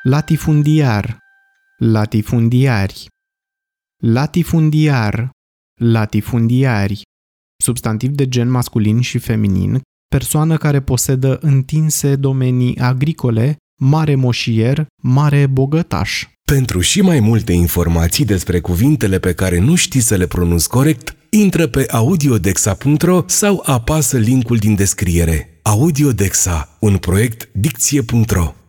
latifundiar, latifundiari, latifundiar, latifundiari, substantiv de gen masculin și feminin, persoană care posedă întinse domenii agricole, mare moșier, mare bogătaș. Pentru și mai multe informații despre cuvintele pe care nu știi să le pronunți corect, intră pe audiodexa.ro sau apasă linkul din descriere. Audiodexa, un proiect Dicție.ro.